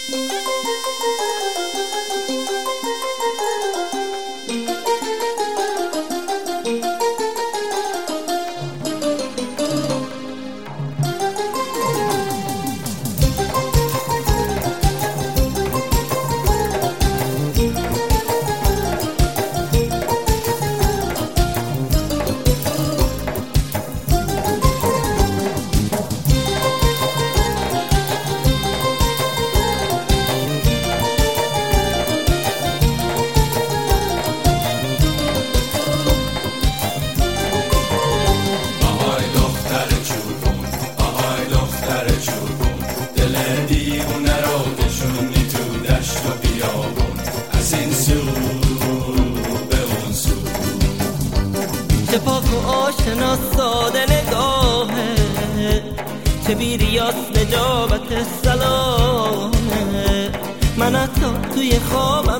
چه پاک و آشنا ساده نگاهه، چه بیریاس نجابت سلامه. من حتی توی خوابم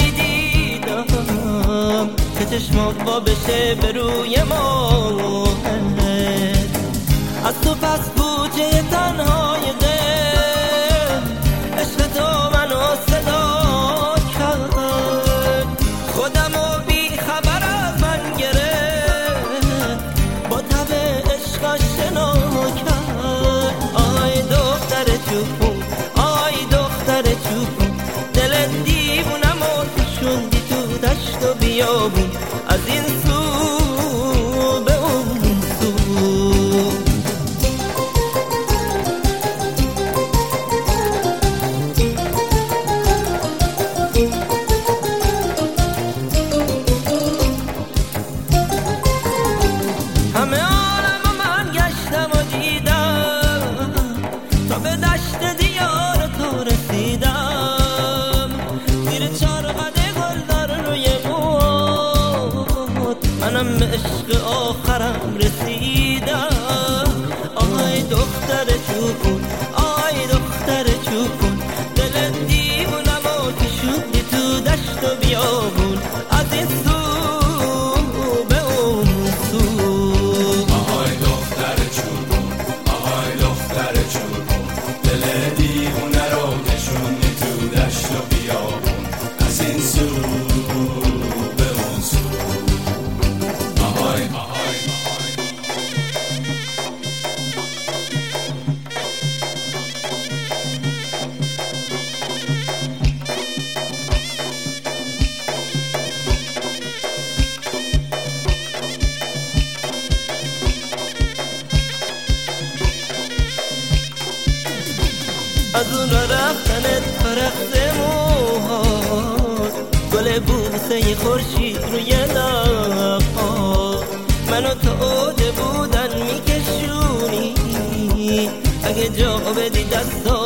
نمیدیدم که چشمات وا بشه به روی ماه. از تو پس بوجه تنهای غم، عشق تو منو صدا کرد. خودمو بی خبر از من گرفت، با تب عشق آشنا کرد. آی دختر چوپون، آی دختر چوپون، دل دیوونمو کشوندی تو دشت و بیابون، از این سو به اون سو. همه عالم من گشتم و دیدم، تا به دشت دیار تو رسیدم. زیر چارقد گلدار روی موت، منم به عشق آخرم رسیدم. آی دختر چوپون، آی دختر چوپون، دل دیوونمو کشوندی تو دشت و بیابون، از این سو به اون سو. آهای دختر چوبون، آهای دختر چوبون، دل دیوونه رو کشوندی تو دشت و بیابون، از این سو به اون سو. آهای آهای از اون را رفتنت فرخت موهات، گل بوسه خورشید روی لب‌هات، منو تا اوج بودن میکشونی. اگه جا بدی دستا